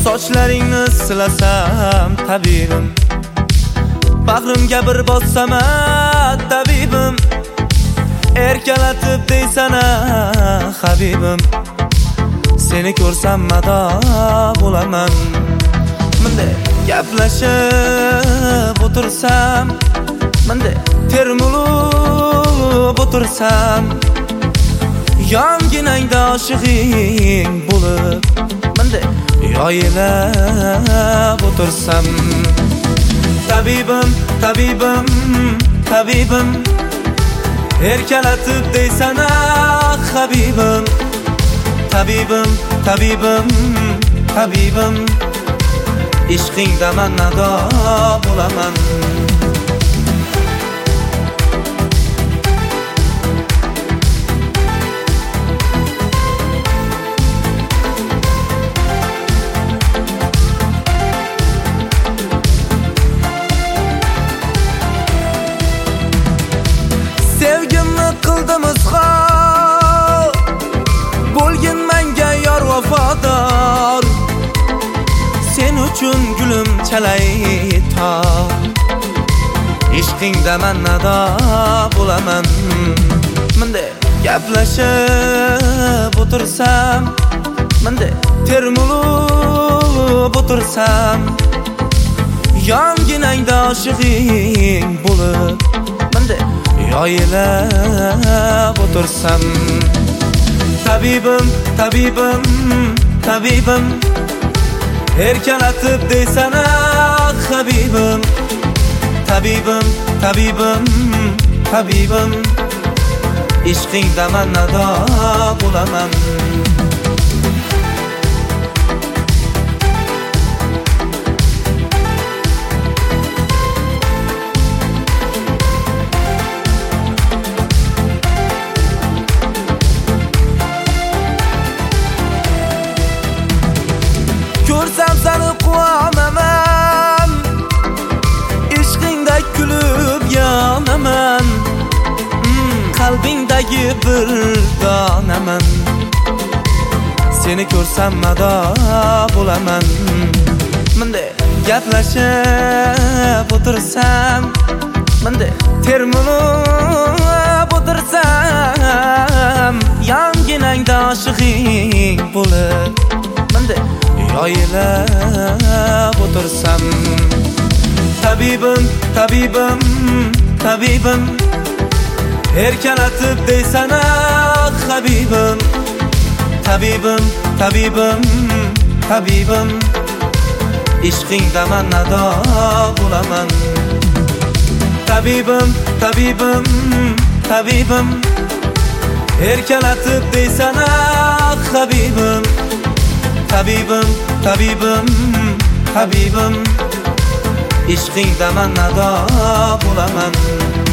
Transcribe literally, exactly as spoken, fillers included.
Sochlaringni silasam tabibim, bag'rimga bir bossam tabibim, erkalatib deysana habibim, seni ko'rsam mado bo'laman. Bunday gaplashib o'tirsam, bunday termulib o'tirsam, yonginangda oshig'ing bo'lib, bunday yoyilib o'tirsam. Tabibim, tabibim, tabibim, erkalatib deysana habibim, tabibim, tabibim, tabibim, ishqingda man nado bo'laman. Sevgimni qildim izhor, bo'lgin menga yor vafodor, sen uchun gulim chalay tor, ishqingda man nado bo'laman. Bunday gaplashib o'tirsam, bunday termulib o'tirsam, yonginangda oshig'ing bo'lib, bunday yoyilib o'tirsam. Tabibim, tabibim, tabibim, erkalatib deysana habibim, tabibim, tabibim, tabibim, ishqingda man nado bo'laman. Ko'rsam seni quvonaman, ishqingda kulib yonaman, qalbingdagi bir donaman, seni ko'rsam mado bo'laman. Bunday gaplashib o'tirsam, bunday termulib o'tirsam, yonginangda oshig'ing bo'lib, bunday yoyilib o'tirsam. Tabibim, tabibim, tabibim, erkalatib deysana habibim, tabibim, tabibim, tabibim, ishqingda man nado bo'laman. Tabibim, tabibim, tabibim, erkalatib deysana habibim, tabibim, tabibim, tabibim, ishqingda man nado bo'laman.